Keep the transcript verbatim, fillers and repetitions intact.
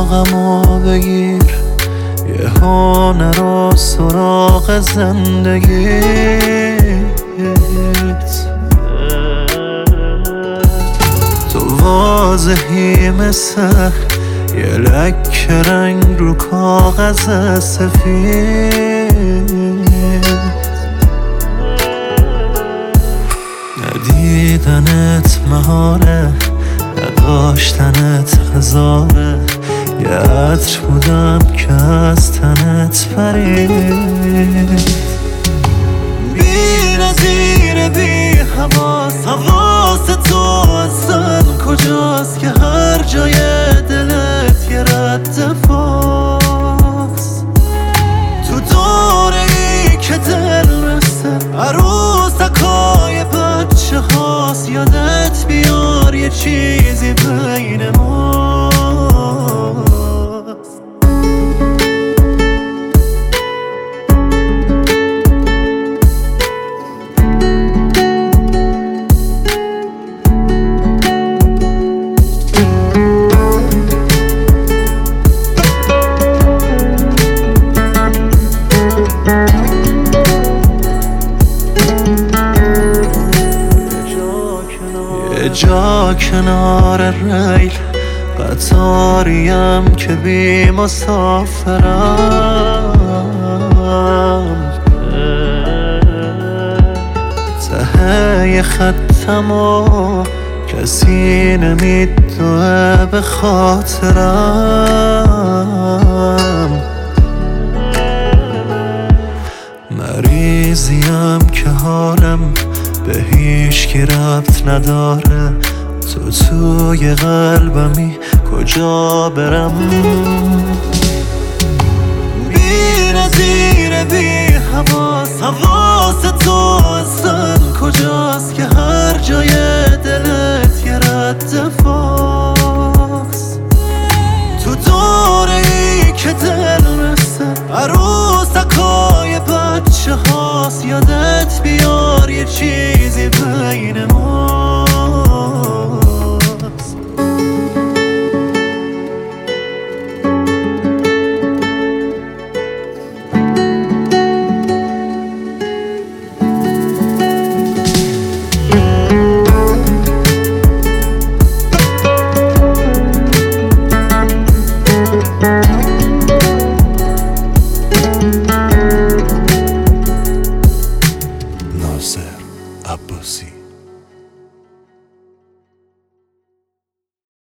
اتاقمو بگیر، یه هنر و سراغ زندگیت. تو واضحی مثل یه لکه رنگ رو کاغذ سفید، ندیدنت محاله، نداشتنت هزاره، یه عطر بودم که از تنت پرید. بی نظیر بی حواس، حواس تو اصلا کجاست که هر جای دلت یه رد پاست. تو دوره ای که دل مثل عروسکای بچه هاست، یادت بیار یه چیزی بین ماست. یه جا کنار ریل قطاریم که بی مسافرم، ته خطم و کسی نمیدوه به خاطرم. مریضیم که حالم به هیچ کی ربط نداره، تو توی قلبمی کجا برم؟ بی نظیر بی حواس، حواس تو اصلا کجاست که هر جای دلت یه رد پاست. تو دوره ای که دل مثل عروسکای بچه هاست، یادت بیار یه چیزی بین ماست. ناصر عباسی.